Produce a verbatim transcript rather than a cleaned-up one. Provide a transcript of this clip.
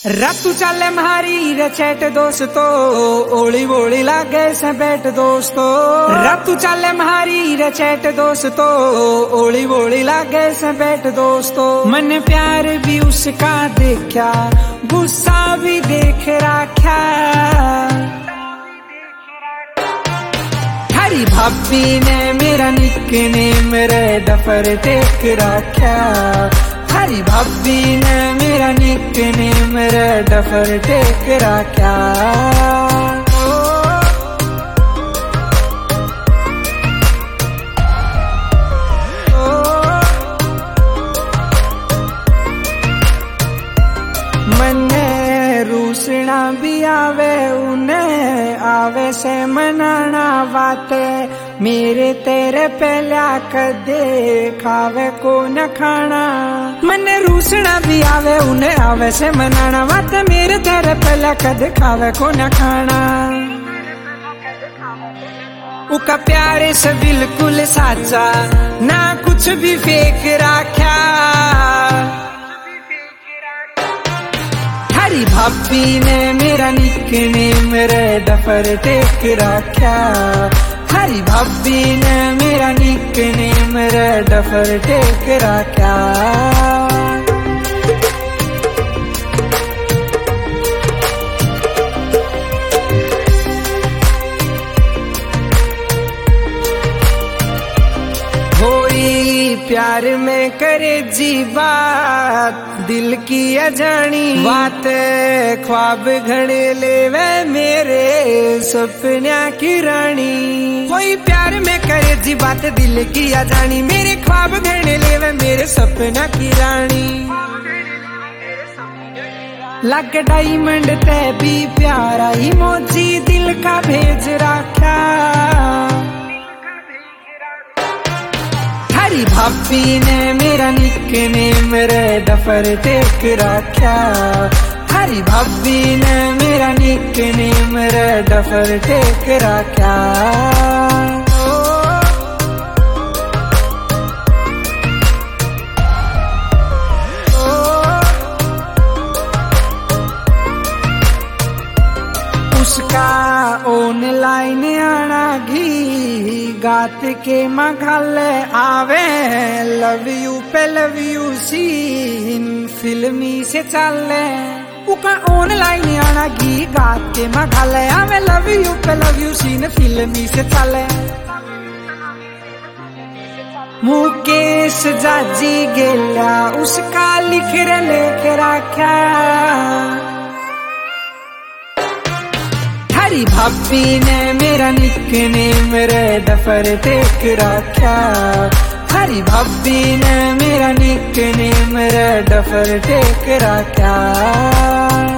रातू चाले म्हारी रे चैट दोस्तो, ओली बोली लागे से बैठ दोस्तो। रातू चाले म्हारी रे चैट दोस्तो, ओली बोली लागे से बैठ दोस्तो। मन प्यार भी उसका देखा, गुस्सा भी देख रखा। हरी भाभी ने मेरा निकनेम रे डफर टेक रखा। हरी भाभी ने मेरा निकनेम रे डफर टेक रखा। मन्ने रूसना भी आवे, उन्हें आवे से मनाना बाते। मेरे तेरे पहला कदे खावे को न खाना। मन्ने रूसना भी आवे, उन्हें आवे से मनाना बाते। मेरे तेरे पहला कदे खावे को न खाना। उका प्यारे से बिल्कुल साचा, ना कुछ भी फेक रखा। हरी भाभी ने मेरा निकनेम रे डफर टेक रखा। हरी भाभी ने मेरा निकनेम रे डफर टेक रखा। प्यार में करे जी बात, दिल की अजानी बात। ख्वाब घड़े लेवे मेरे सपना की रानी। कोई प्यार में करे जी बात, दिल की अजानी। मेरे ख्वाब घड़े लेवे मेरे सपना की रानी। लग डायमंड ते भी प्यारा ही मोजी दिल का भेज रखा। हरी भाभी ने मेरा निकनेम रे डफर टेक रखा। हरी भाभी ने मेरा निकनेम रे डफर टेक रखा। उसका ऑनलाइन आना घी गात के मघल आवे। लव यू पे लव यू सीन फिल्मी से चले। उका ऑनलाइन आना घी गात के मघल आवे। लव यू पे लव यू सीन फिल्मी से चले। मुकेश जाजी गेला उसका लिख रे लेख रखा। हरी भाभी ने मेरा निकनेम रे डफर टेक रखा। हरी भाभी ने मेरा निकनेम रे डफर टेक रखा।